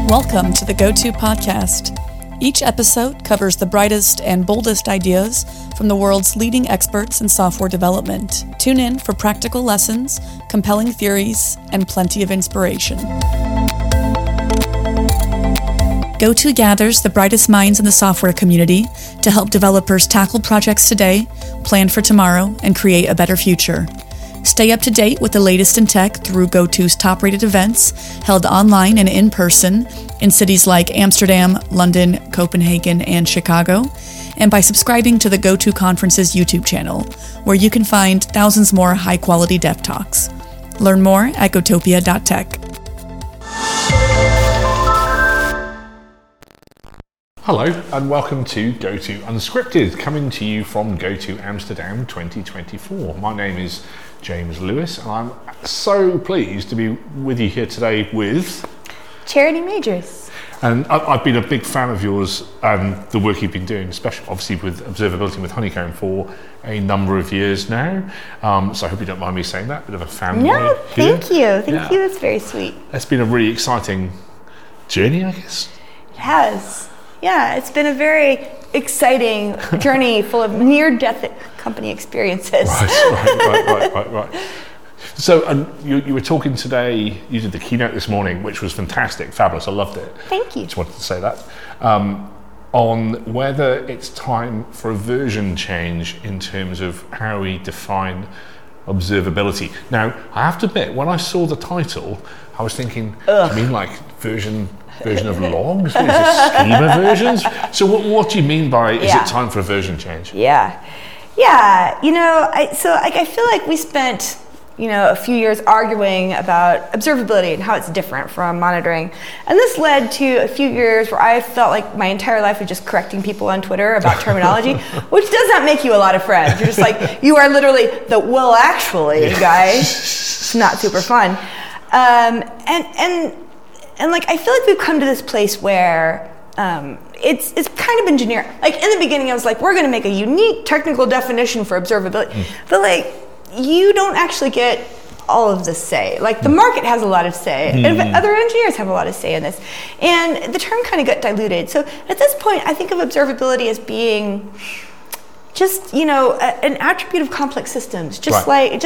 Welcome to the Go-To Podcast. Each episode covers the brightest and boldest ideas from the world's leading experts in software development. Tune in for practical lessons, compelling theories, and plenty of inspiration. Go-To gathers the brightest minds in the software community to help developers tackle projects today, plan for tomorrow, and create a better future. Stay up to date with the latest in tech through Go-To's top-rated events held online and in person in cities like Amsterdam, London, Copenhagen, and Chicago, and by subscribing to the Go-To Conference's YouTube channel, where you can find thousands more high-quality dev talks. Learn more at gotopia.tech. Hello and welcome to Go-To Unscripted, coming to you from Go-To Amsterdam 2024. My name is James Lewis and I'm so pleased to be with you here today with Charity Majors. And I've been a big fan of yours and the work you've been doing, especially obviously with observability with Honeycomb for a number of years now. So I hope you don't mind me saying that, bit of a fan. No, thank you. Thank you, that's very sweet. It's been a really exciting journey, I guess. It has. Yeah, it's been a very exciting journey full of near-death company experiences. Right. So you were talking today, you did the keynote this morning, which was fantastic, fabulous, I loved it. Thank you. Just wanted to say that. On whether it's time for a version change in terms of how we define observability. Now, I have to admit, when I saw the title, I was thinking, do you mean like version of logs? Is it schema versions? So what do you mean by, is it time for a version change? Yeah, I feel like we spent, a few years arguing about observability and how it's different from monitoring. And this led to a few years where I felt like my entire life was just correcting people on Twitter about terminology, which does not make you a lot of friends. You're just like, you are literally the well actually guy. It's not super fun. And like, I feel like we've come to this place where it's kind of been generic. Like in the beginning, I was like, we're going to make a unique technical definition for observability. But like, you don't actually get all of the say. Like the market has a lot of say, and other engineers have a lot of say in this. And the term kind of got diluted. So at this point, I think of observability as being just, an attribute of complex systems, just like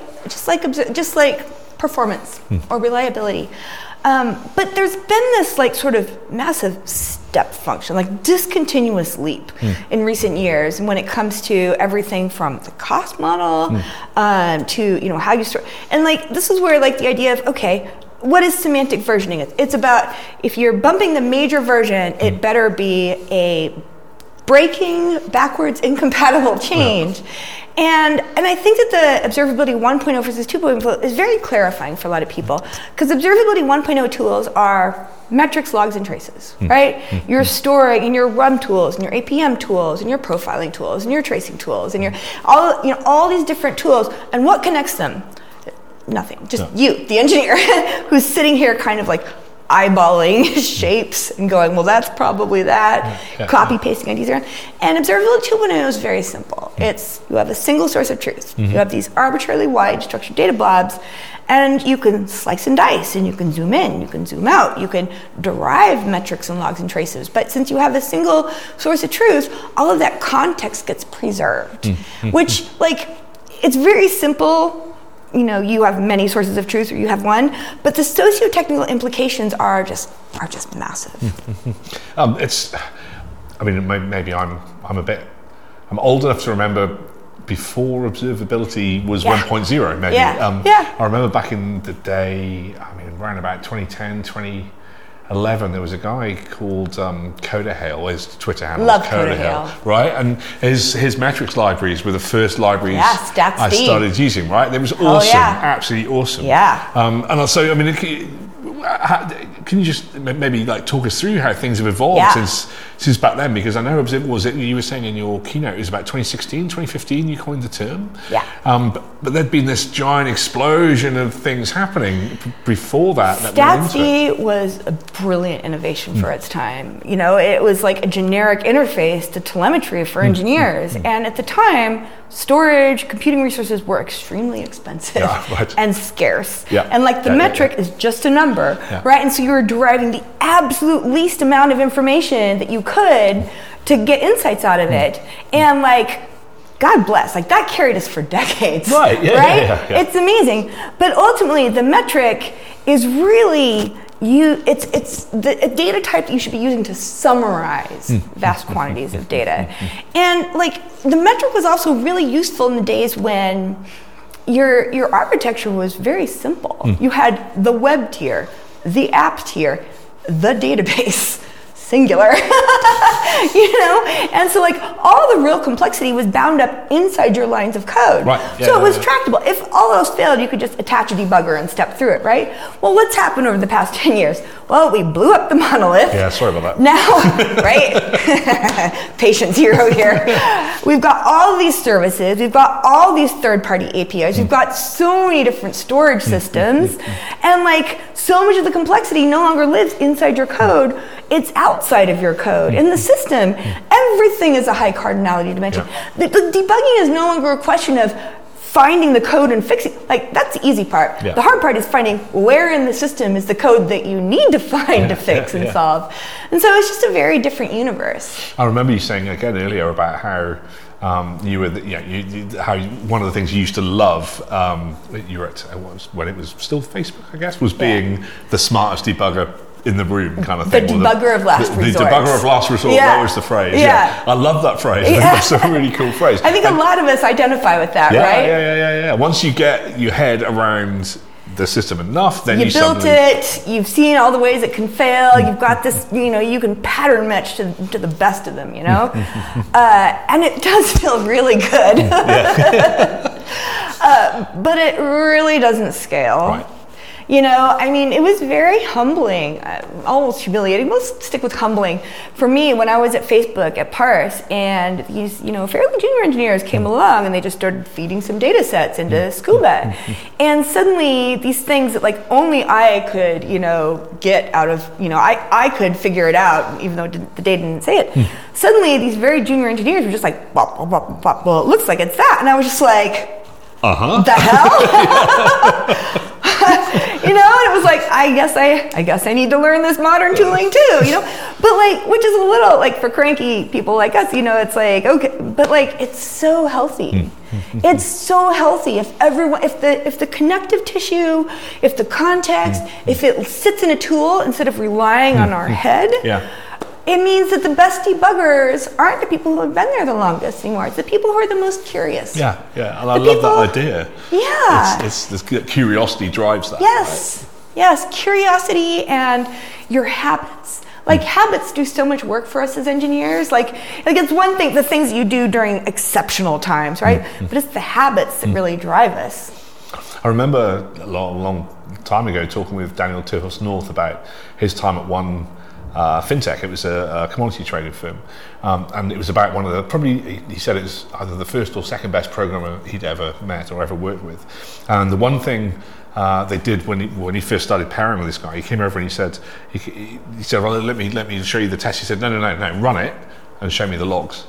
performance or reliability. But there's been this like sort of massive step function, like discontinuous leap in recent years when it comes to everything from the cost model to how you store. And like this is where like the idea of, okay, what is semantic versioning? It's about if you're bumping the major version, it better be a breaking backwards incompatible change. Yeah. And I think that the observability 1.0 versus 2.0 is very clarifying for a lot of people, because observability 1.0 tools are metrics, logs, and traces, right? You're storing in your RUM tools, and your APM tools, and your profiling tools, and your tracing tools, and your all these different tools. And what connects them? Nothing. Just you, the engineer, who's sitting here kind of like eyeballing shapes and going, well, that's probably that, copy pasting IDs around. And observability 2.0 is very simple. It's, you have a single source of truth. You have these arbitrarily wide structured data blobs, and you can slice and dice, and you can zoom in, you can zoom out, you can derive metrics and logs and traces. But since you have a single source of truth, all of that context gets preserved, which, like, it's very simple. You have many sources of truth, or you have one, but the socio-technical implications are just massive. Maybe I'm old enough to remember before observability was 1.0, maybe. I remember back in the day, around about 2010, 2011, there was a guy called CodaHale, his Twitter handle. Love CodaHale. Right? And his metrics libraries were the first libraries I started using, right? They was awesome, absolutely awesome. Yeah. And so, can you just maybe like talk us through how things have evolved since back then? Because I know you were saying in your keynote it was about 2016, 2015 you coined the term. Yeah. But there'd been this giant explosion of things happening before that. Statsd was a brilliant innovation for its time. It was like a generic interface to telemetry for engineers, and at the time, storage, computing resources were extremely expensive and scarce. Yeah. And like the metric is just a number, right? And so you were were deriving the absolute least amount of information that you could to get insights out of it. And like, God bless, like that carried us for decades. Right, yeah, right? Yeah. It's amazing. But ultimately, the metric is really it's the data type that you should be using to summarize vast quantities of data. And like the metric was also really useful in the days when your architecture was very simple. You had the web tier, the app tier, the database, singular, and so like all the real complexity was bound up inside your lines of code. Right. Yeah, so it was tractable. If all else failed, you could just attach a debugger and step through it, right? Well, what's happened over the past 10 years? Well, we blew up the monolith. Yeah, sorry about that. Now, right? Patient zero here. We've got all these services. We've got all these third-party APIs. We've got so many different storage systems. And like so much of the complexity no longer lives inside your code. It's outside of your code. In the system, everything is a high cardinality dimension. The debugging is no longer a question of finding the code and fixing, like that's the easy part. The hard part is finding where in the system is the code that you need to find to fix and solve. And so it's just a very different universe. I remember you saying again earlier about how you were, how one of the things you used to love, you were at, when it was still Facebook, I guess, was being the smartest debugger in the room kind of thing. The debugger of last resort. The debugger of last resort, that was the phrase. Yeah. I love that phrase. That's a really cool phrase. I think a lot of us identify with that, right? Yeah. Once you get your head around the system enough, then you built it, you've seen all the ways it can fail, you've got this, you can pattern match to the best of them, and it does feel really good. But it really doesn't scale. Right. It was very humbling, almost humiliating. Let's stick with humbling. For me, when I was at Facebook at Parse, and these, fairly junior engineers came along, and they just started feeding some data sets into Scuba, and suddenly these things that like only I could, get out of, I could figure it out, even though the data didn't say it. Suddenly, these very junior engineers were just like, bop, bop, bop, bop, well, it looks like it's that, and I was just like, the hell? And it was like, I guess I need to learn this modern tooling too, but like, which is a little like for cranky people like us, it's like, okay, but like, it's so healthy. It's so healthy if the connective tissue, if the context, if it sits in a tool instead of relying on our head. It means that the best debuggers aren't the people who have been there the longest anymore. It's the people who are the most curious. And I love that idea. It's this curiosity drives that. Yes, curiosity and your habits. Like habits do so much work for us as engineers. Like it's one thing, the things you do during exceptional times, right? But it's the habits that really drive us. I remember a long time ago talking with Daniel Terhus North about his time at one fintech. It was a commodity trading firm, and it was about one of the, probably he said it was either the first or second best programmer he'd ever met or ever worked with. And the one thing they did when he first started pairing with this guy, he came over and he said, well, let me show you the test. He said, no, run it and show me the logs.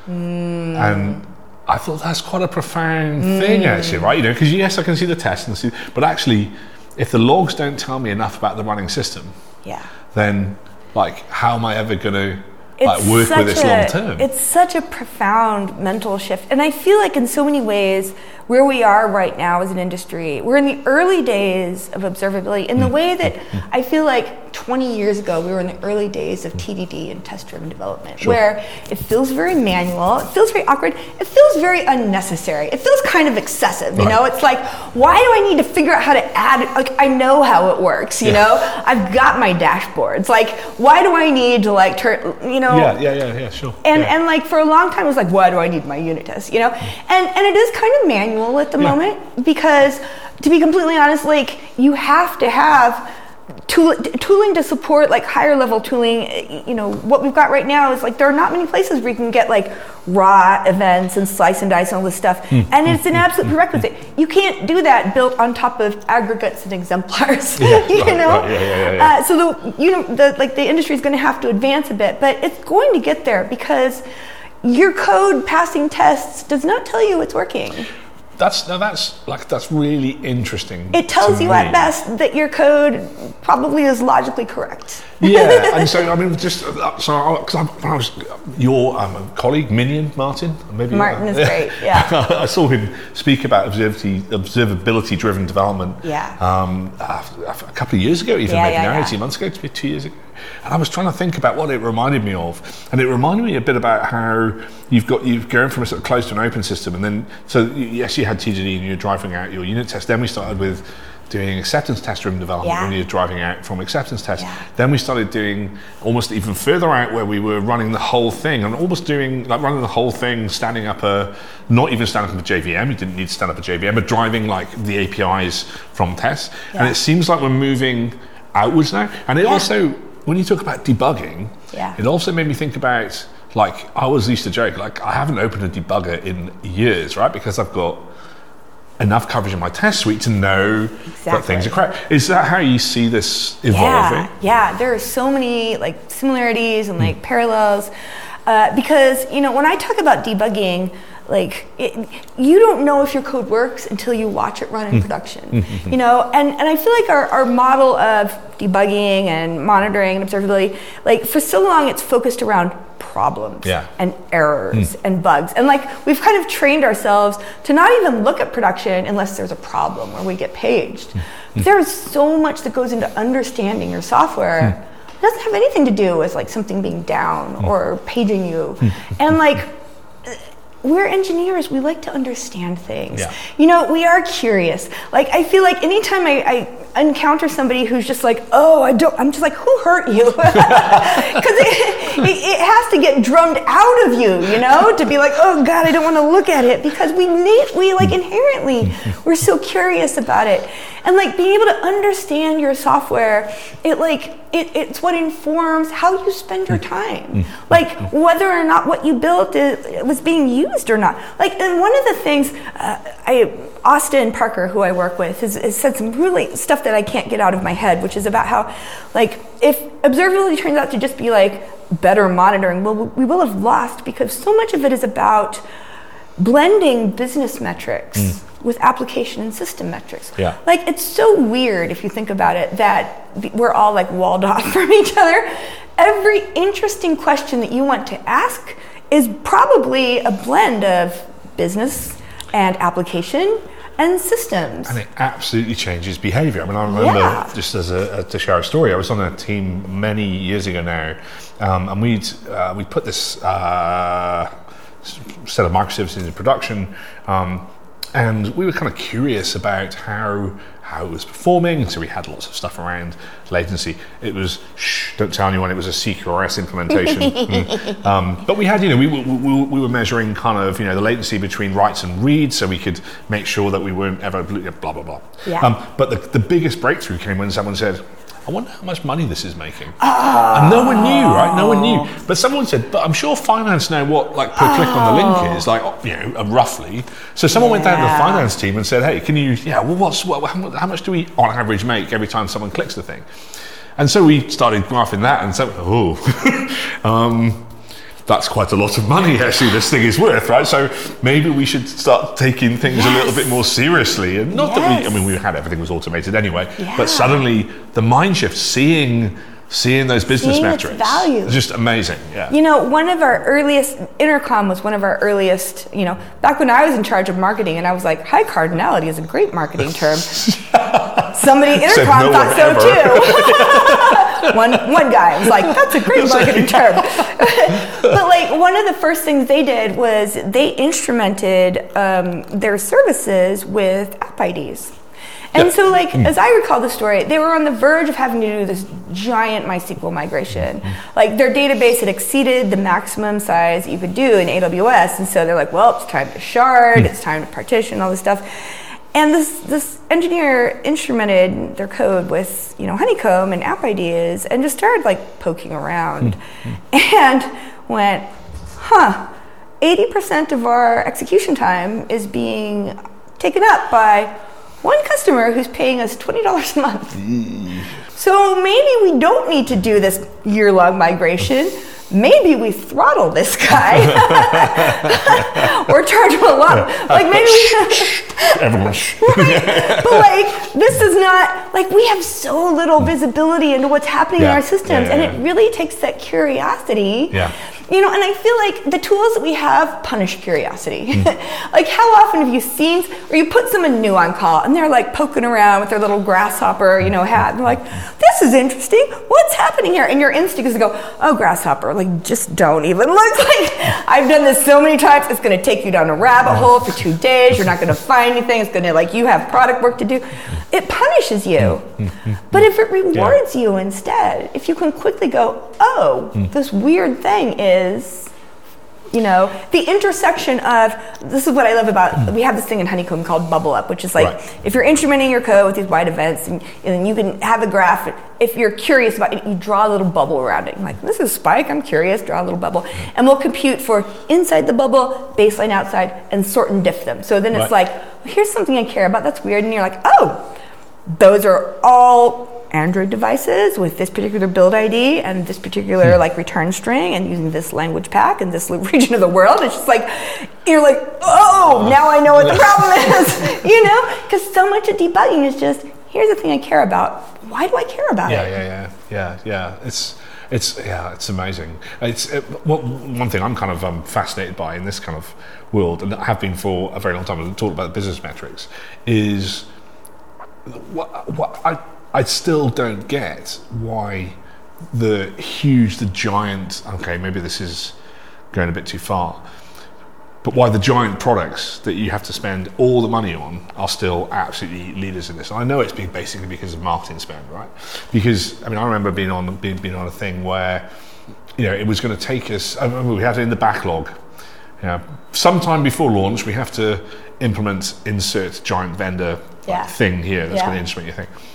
And I thought that's quite a profound thing, actually, right? Because yes, I can see the test but actually, if the logs don't tell me enough about the running system, then like, how am I ever going to work with this long term? It's such a profound mental shift. And I feel like in so many ways, where we are right now as an industry, we're in the early days of observability in the way that I feel like 20 years ago, we were in the early days of TDD and test-driven development, where it feels very manual, it feels very awkward, it feels very unnecessary, it feels kind of excessive, It's like, why do I need to figure out how to add, like, I know how it works, I've got my dashboards, like, why do I need to like turn, Yeah, sure. And like for a long time, it was like, why do I need my unit test, And it is kind of manual at the moment, because to be completely honest, like you have to have tooling to support like higher level tooling. What we've got right now is like there are not many places where you can get like raw events and slice and dice and all this stuff, and it's an absolute prerequisite. You can't do that built on top of aggregates and exemplars. So the industry is going to have to advance a bit, but it's going to get there because your code passing tests does not tell you it's working. That's really interesting. It tells you me. at best that your code probably is logically correct. Yeah, and so I mean, because I was your colleague Minion Martin, maybe Martin is great. Yeah, I saw him speak about observability-driven development. Yeah, a couple of years ago, even maybe 18 months ago, 2 years ago. And I was trying to think about what it reminded me of, and it reminded me a bit about how you've going from a sort of closed to an open system, and then yes, you had TDD and you're driving out your unit test. Then we started with doing acceptance test-driven development when you're driving out from acceptance test. Yeah. Then we started doing almost even further out where we were running the whole thing and almost doing like running the whole thing, not even standing up a JVM. You didn't need to stand up a JVM, but driving like the APIs from tests. Yeah. And it seems like we're moving outwards now. And it also, when you talk about debugging, it also made me think about, like, I always used to joke, like, I haven't opened a debugger in years, right? Because I've got enough coverage in my test suite to know that things are correct. Is that how you see this evolving? Yeah, there are so many like similarities and like parallels because, you know, when I talk about debugging, like you don't know if your code works until you watch it run in production, you know, and I feel like our model of debugging and monitoring and observability, like for so long it's focused around problems and errors and bugs, and like we've kind of trained ourselves to not even look at production unless there's a problem or we get paged. There's so much that goes into understanding your software. It doesn't have anything to do with like something being down or paging you. And like we're engineers, we like to understand things. You know, we are curious. Like I feel like anytime I encounter somebody who's just like, I'm just like, who hurt you? Because it has to get drummed out of you, you know, to be like, oh God, I don't want to look at it, because we like inherently, we're so curious about it. And like being able to understand your software, it's what informs how you spend your time. Like whether or not what you built was being used or not. Like, and one of the things, Austin Parker, who I work with, has said some really stuff that I can't get out of my head, which is about how, like, if observability turns out to just be like better monitoring, well, we will have lost, because so much of it is about blending business metrics with application and system metrics. Like, it's so weird if you think about it that we're all like walled off from each other. Every interesting question that you want to ask is probably a blend of business and application and systems. And it absolutely changes behavior. I mean, I remember, just to share a story, I was on a team many years ago now, and we'd put this set of microservices into production, and we were kind of curious about how it was performing, so we had lots of stuff around latency. It was, don't tell anyone, it was a CQRS implementation. But we had, you know, we were measuring kind of, you know, the latency between writes and reads, so we could make sure that we weren't ever blah, blah, blah. But the biggest breakthrough came when someone said, I wonder how much money this is making. And no one knew, right? No one knew. But someone said, but I'm sure finance know what, like, per click on the link is, like, you know, roughly. So someone went down to the finance team and said, hey, can you, how much do we on average make every time someone clicks the thing? And so we started graphing that and said, that's quite a lot of money, actually, this thing is worth, right? So maybe we should start taking things a little bit more seriously. And not that we had everything was automated anyway, but suddenly the mind shift, seeing those business metrics, it's just amazing. You know, one of our earliest, Intercom was one of our earliest, you know, back when I was in charge of marketing, and I was like, high cardinality is a great marketing term. Somebody at Intercom thought so too. One guy was like, that's a great marketing term. But like, one of the first things they did was they instrumented their services with app IDs. And so, like, as I recall the story, they were on the verge of having to do this giant MySQL migration. Like, their database had exceeded the maximum size you could do in AWS, and so they're like, well, it's time to shard, it's time to partition, all this stuff. And this engineer instrumented their code with, you know, Honeycomb and app ideas, and just started like poking around and went, 80% of our execution time is being taken up by one customer who's paying us $20 a month. So maybe we don't need to do this year-long migration. maybe we throttle this guy or charge him a lot. Like maybe Everyone. right? But like this is not like we have so little visibility into what's happening in our systems, and it really takes that curiosity. Yeah. You know, and I feel like the tools that we have punish curiosity. Like how often have you seen, or you put someone new on call and they're like poking around with their little grasshopper, hat. And they're like, this is interesting. What's happening here? And your instinct is to go, oh, grasshopper, like just don't even look. Like I've done this so many times. It's going to take you down a rabbit hole for 2 days. You're not going to find anything. It's going to like you have product work to do. It punishes you. But if it rewards you instead, if you can quickly go, oh, this weird thing is, the intersection of, this is what I love about, we have this thing in Honeycomb called Bubble Up, which is like, if you're instrumenting your code with these wide events, and you can have a graph, if you're curious about it, you draw a little bubble around it. You're like, this is Spike, I'm curious, draw a little bubble. And we'll compute for inside the bubble, baseline outside, and sort and diff them. So then it's like, here's something I care about, that's weird, and you're like, oh, those are all Android devices with this particular build ID and this particular like return string and using this language pack and this region of the world. It's just like, you're like, oh, now I know what the problem is, because so much of debugging is just, here's the thing I care about. Why do I care about it? Yeah. It's amazing. One thing I'm kind of fascinated by in this kind of world, and I have been for a very long time, I've talked about business metrics, is what I still don't get why the giant, okay, maybe this is going a bit too far, but why the giant products that you have to spend all the money on are still absolutely leaders in this. And I know it's basically because of marketing spend, right? Because, I remember being on a thing where, it was going to take us, I remember we had it in the backlog. Sometime before launch, we have to insert giant vendor thing here that's going to instrument your thing.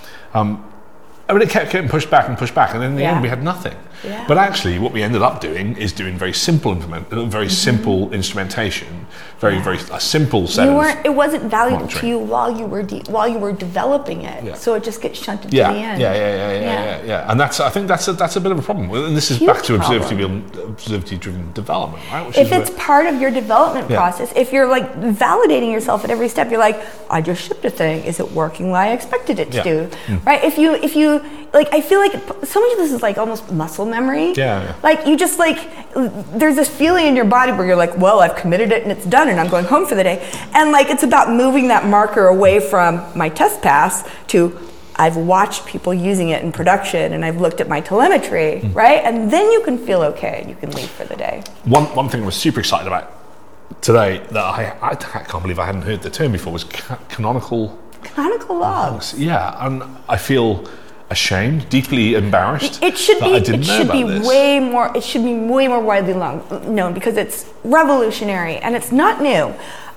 It kept getting pushed back, and then in the end we had nothing. Yeah. But actually, what we ended up doing is doing very simple simple instrumentation, very a simple set of. It wasn't valuable to you while you were developing it, so it just gets shunted to the end. Yeah. And I think that's a bit of a problem. And this is back to observability-driven development, right? If it's part of your development process, if you're like validating yourself at every step, you're like, I just shipped a thing. Is it working like I expected it to do? Right? If you like, I feel like so much of this is like almost muscle memory. Yeah. Like you just like, there's this feeling in your body where you're like, well, I've committed it and it's done and I'm going home for the day. And like, it's about moving that marker away from my test pass to I've watched people using it in production and I've looked at my telemetry, right? And then you can feel okay. You can leave for the day. One thing I was super excited about today that I can't believe I hadn't heard the term before was canonical logs. Yeah, and I feel ashamed, deeply embarrassed. It should be way more widely known because it's revolutionary and it's not new.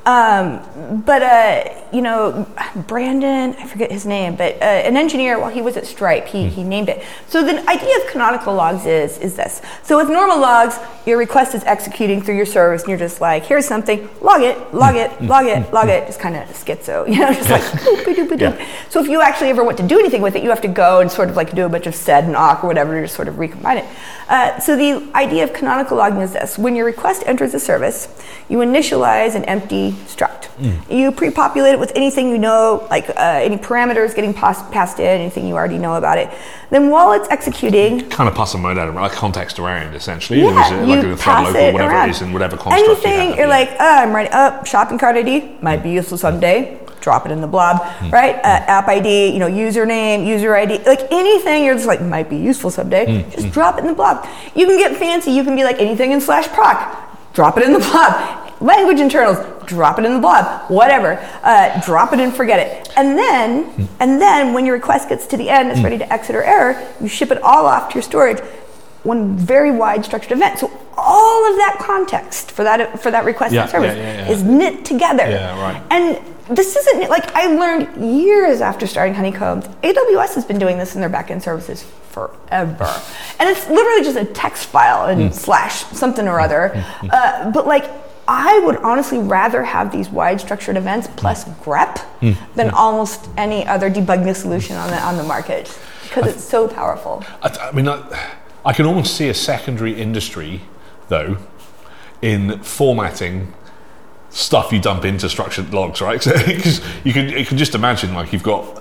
Brandon, I forget his name, but an engineer while he was at Stripe, he named it. So the idea of canonical logs is this. So with normal logs, your request is executing through your service and you're just like, here's something, log it, just kind of schizo, just like boop. So if you actually ever want to do anything with it, you have to go and sort of like do a bunch of sed and awk or whatever to just sort of recombine it. So the idea of canonical logging is this. When your request enters the service, you initialize an empty struct. You pre-populate it with anything you know, like any parameters getting passed in, anything you already know about it. Then while it's executing... Kind of pass a mode out of like context around, essentially. Like a thread local, whatever around. It is, and whatever construct anything, you're like, I'm ready. Shopping cart ID might be useful someday. Drop it in the blob, right? App ID, username, user ID, like anything you're just like, might be useful someday. Just drop it in the blob. You can get fancy. You can be like anything in /proc. Drop it in the blob. Language internals, drop it in the blob, whatever. Drop it and forget it. And then when your request gets to the end, it's ready to exit or error, you ship it all off to your storage. One very wide structured event. So all of that context for that request and service is knit together. Yeah, right. And this isn't like I learned years after starting Honeycomb. AWS has been doing this in their backend services forever, and it's literally just a text file and slash something or other. But like, I would honestly rather have these wide structured events plus grep than almost any other debugging solution on the market because it's so powerful. I can almost see a secondary industry, though, in formatting stuff you dump into structured logs, right? Because you can just imagine, like, you've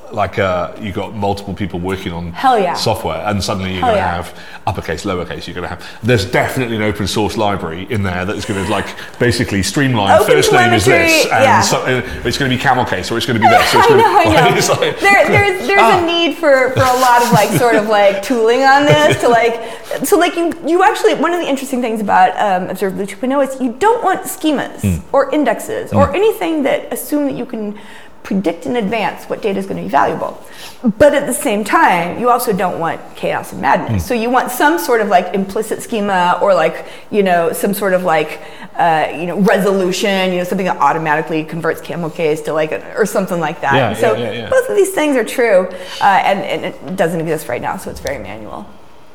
got multiple people working on software, and suddenly you're going to have uppercase, lowercase. You're going to have. There's definitely an open source library in there that is going to, like, basically streamline. Open first name is this, and yeah. it's going to be camel case, or it's going to be this. So I know. There's a need for a lot of, like, sort of like tooling on this to, like. So, like, you actually, one of the interesting things about Observability 2.0 is you don't want schemas or indexes or anything that assume that you can predict in advance what data is going to be valuable. But at the same time, you also don't want chaos and madness. So you want some sort of, like, implicit schema, or, like, some sort of, like, resolution, something that automatically converts camel case to, like, or something like that. Both of these things are true, and it doesn't exist right now, so it's very manual.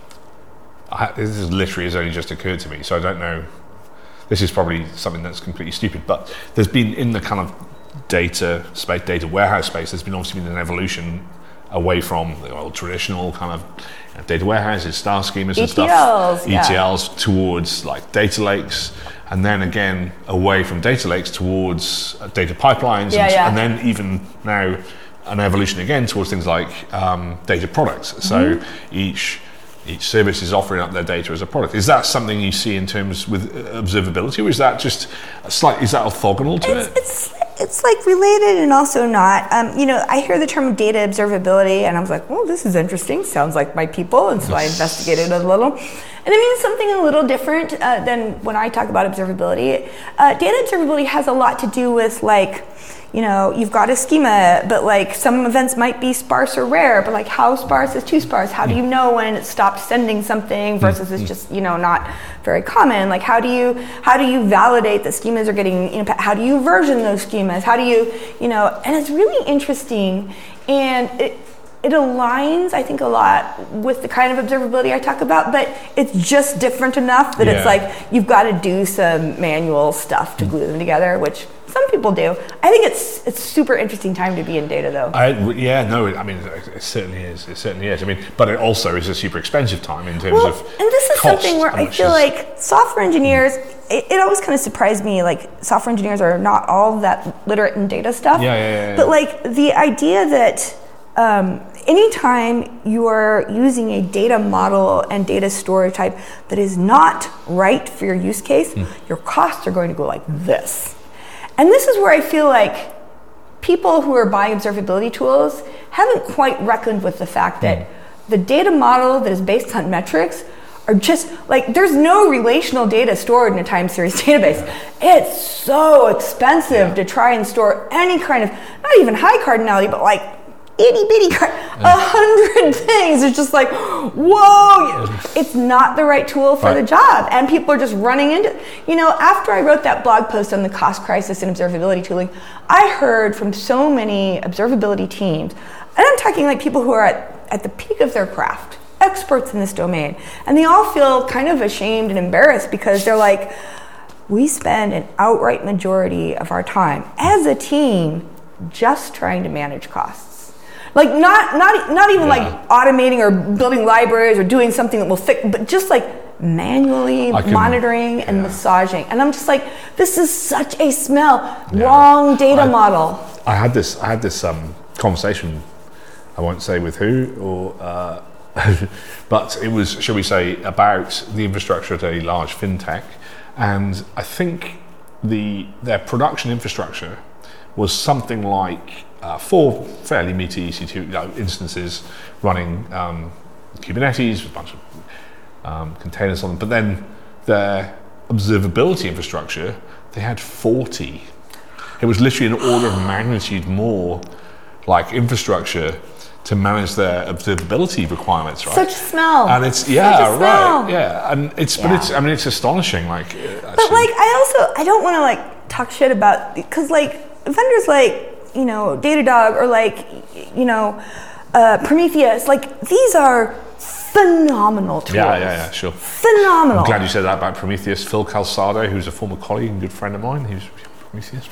This is literally has only just occurred to me, so I don't know. This is probably something that's completely stupid, but there's been, in the kind of data space, data warehouse space, there's been obviously been an evolution away from the old traditional kind of data warehouses, star schemas and stuff, ETLs, towards, like, data lakes, and then again away from data lakes towards data pipelines, and then even now an evolution again towards things like data products. So each service is offering up their data as a product. Is that something you see in terms with observability, or is that just is that orthogonal to it? It's like related and also not. I hear the term data observability, and I was like, well, this is interesting. Sounds like my people, and so I investigated it a little. And it means something a little different than when I talk about observability. Data observability has a lot to do with, like, you've got a schema, but, like, some events might be sparse or rare, but, like, how sparse is too sparse? How do you know when it stopped sending something versus it's just, not very common? Like, how do you validate that schemas are getting, how do you version those schemas? How do you, and it's really interesting, and it aligns, I think, a lot with the kind of observability I talk about, but it's just different enough that it's like you've got to do some manual stuff to glue them together, which some people do. I think it's super interesting time to be in data, though. It certainly is. It certainly is. I mean, but it also is a super expensive time in terms of and this is cost. Something where I feel like software engineers, it always kind of surprised me, like, software engineers are not all that literate in data stuff. But, like, the idea that anytime you are using a data model and data storage type that is not right for your use case, your costs are going to go like this. And this is where I feel like people who are buying observability tools haven't quite reckoned with the fact that the data model that is based on metrics are just, like, there's no relational data stored in a time series database. It's so expensive to try and store any kind of, not even high cardinality, but, like, itty bitty 100 things. It's just like, whoa, it's not the right tool for the job, and people are just running into. After I wrote that blog post on the cost crisis in observability tooling, I heard from so many observability teams, and I'm talking, like, people who are at the peak of their craft, experts in this domain, and they all feel kind of ashamed and embarrassed because they're like, we spend an outright majority of our time as a team just trying to manage costs. Like, not even like automating or building libraries or doing something that will fix, but just, like, manually monitoring and massaging. And I'm just like, this is such a wrong data model. I had this conversation, I won't say with who, or but it was, shall we say, about the infrastructure at a large fintech, and I think their production infrastructure was something like 4 fairly meaty EC2 instances running Kubernetes with a bunch of containers on them. But then their observability infrastructure, they had 40. It was literally an order of magnitude more, like, infrastructure to manage their observability requirements, right? Such a smell. And it's and it's astonishing, like. But, like, I don't want to, like, talk shit about, because, like, vendors like, Datadog or, like, Prometheus, like, these are phenomenal tools. Yeah, sure. Phenomenal. I'm glad you said that about Prometheus. Phil Calzado, who's a former colleague and good friend of mine, he's Let me see this.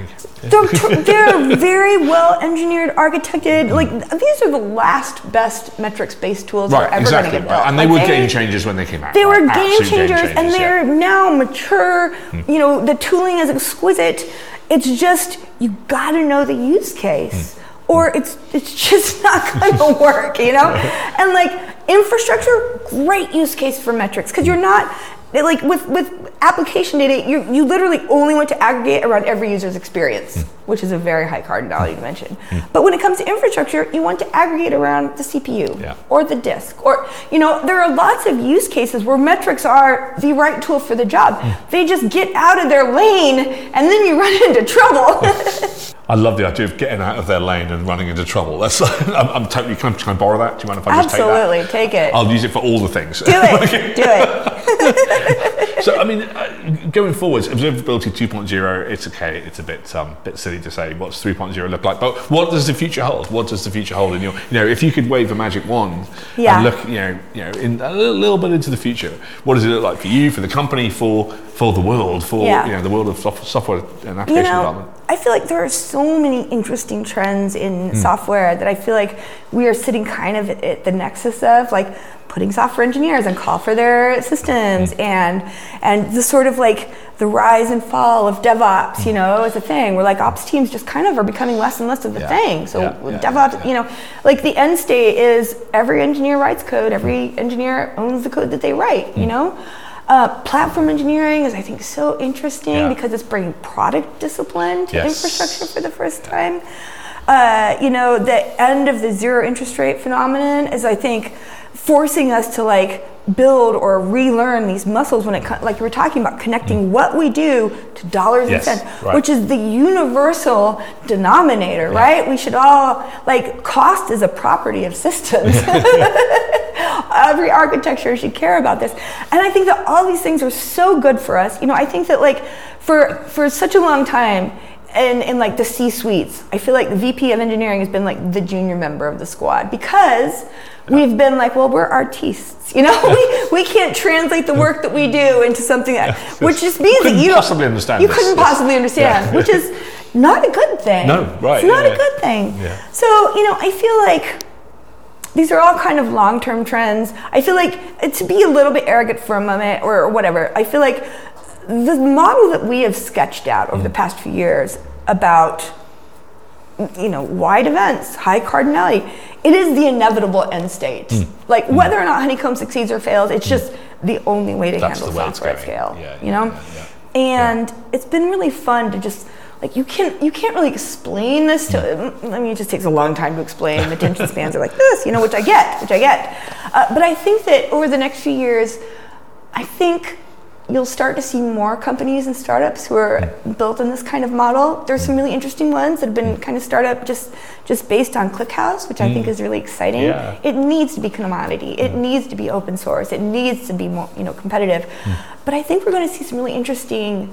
They're very well engineered, architected. Like these are the last best metrics-based tools that are ever going to get built. And they were game changers when they came out. They were game changers, and they're now mature. You know, the tooling is exquisite. It's just you got to know the use case, or it's just not going to work. You know, and like infrastructure, great use case for metrics because you're not. Like with application data, you literally only want to aggregate around every user's experience, which is a very high cardinality dimension. But when it comes to infrastructure, you want to aggregate around the CPU or the disk, or you know, there are lots of use cases where metrics are the right tool for the job. They just get out of their lane, and then you run into trouble. I love the idea of getting out of their lane and running into trouble. That's I'm totally. Can I borrow that? Do you mind if I just take that? Absolutely, take it. I'll use it for all the things. Do it. Do it. So I mean, going forwards, observability 2.0. It's okay. It's a bit silly to say what's 3.0 look like, but what does the future hold? What does the future hold in your? You know, if you could wave a magic wand and look, you know, in a little bit into the future, what does it look like for you, for the company, for the world, for you know, the world of software and application development? I feel like there are so many interesting trends in software that I feel like we are sitting kind of at the nexus of, like putting software engineers on call for their systems, and the sort of like the rise and fall of DevOps, you know, is a thing where like ops teams just kind of are becoming less and less of a thing. So DevOps, you know, like the end state is every engineer writes code, every engineer owns the code that they write, you know? Platform engineering is, I think, so interesting because it's bringing product discipline to infrastructure for the first time. You know, the end of the zero interest rate phenomenon is, I think, forcing us to like build or relearn these muscles when it like you were talking about connecting what we do to dollars and cents, which is the universal denominator, right? We should all, like, cost is a property of systems. Every architecture should care about this. And I think that all these things are so good for us. You know, I think that like for such a long time in like the C-suites, I feel like the VP of engineering has been like the junior member of the squad because we've been like, well, we're artistes, you know, we can't translate the work that we do into something that, which just means that you couldn't possibly understand, which is not a good thing. No, right. It's not a good thing. So, you know, I feel like these are all kind of long-term trends. I feel like, to be a little bit arrogant for a moment or whatever, I feel like the model that we have sketched out over the past few years about, you know, wide events, high cardinality, it is the inevitable end state. Like whether or not Honeycomb succeeds or fails, it's just the only way to handle software at scale, you know? And it's been really fun to just, like, you can't really explain this to, I mean, it just takes a long time to explain. Attention spans are like this, you know, which I get. But I think that over the next few years, I think you'll start to see more companies and startups who are built in this kind of model. There's some really interesting ones that have been kind of startup just based on ClickHouse, which I think is really exciting. It needs to be commodity. It needs to be open source. It needs to be more, you know, competitive. But I think we're going to see some really interesting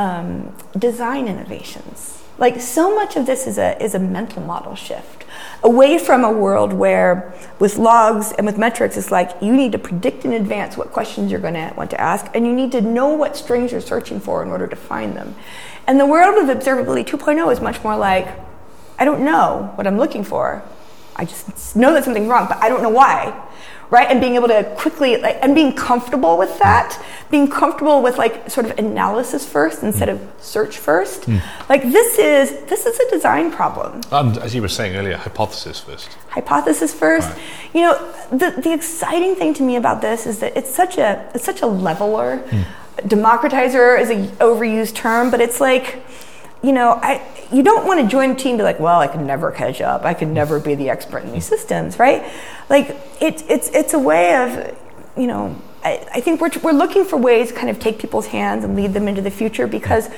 design innovations. Like, so much of this is a mental model shift away from a world where with logs and with metrics, it's like you need to predict in advance what questions you're going to want to ask, and you need to know what strings you're searching for in order to find them. And the world of observability 2.0 is much more like, I don't know what I'm looking for. I just know that something's wrong, but I don't know why. Right? And being able to quickly, like, and being comfortable with that, being comfortable with like sort of analysis first instead of search first. Like this is a design problem. And as you were saying earlier, hypothesis first. Hypothesis first. Right. You know, the exciting thing to me about this is that it's such a leveler. Democratizer is an overused term, but it's like, you know, you don't want to join a team and be like, well, I can never catch up. I can never be the expert in these systems, right? Like it's a way of, you know, I think we're looking for ways to kind of take people's hands and lead them into the future because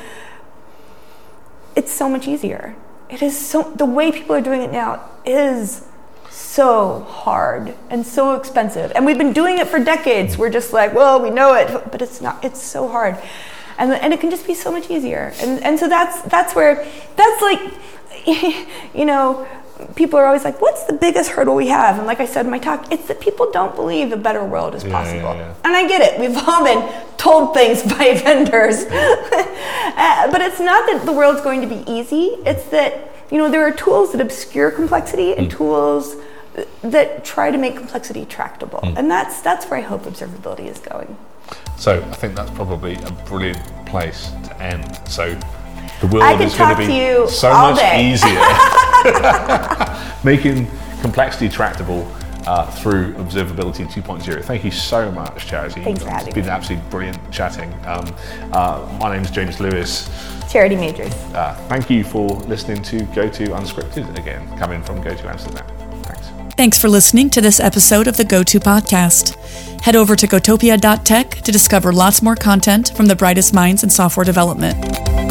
it's so much easier. It is so, the way people are doing it now is so hard and so expensive. And we've been doing it for decades. We're just like, well, we know it, but it's not, it's so hard. And it can just be so much easier. And so that's where, that's like, you know, people are always like, what's the biggest hurdle we have? And like I said in my talk, it's that people don't believe a better world is possible. And I get it. We've all been told things by vendors. But it's not that the world's going to be easy. It's that, there are tools that obscure complexity and tools that try to make complexity tractable. And that's where I hope observability is going. So I think that's probably a brilliant place to end. So the world is going to be so much easier making complexity tractable through Observability 2.0. Thank you so much, Charity. Thanks for having me. It's been absolutely brilliant chatting. My name's James Lewis. Charity Majors. Thank you for listening to GoTo Unscripted again, coming from GoTo Amsterdam. Thanks. Thanks for listening to this episode of the GoTo Podcast. Head over to gotopia.tech to discover lots more content from the brightest minds in software development.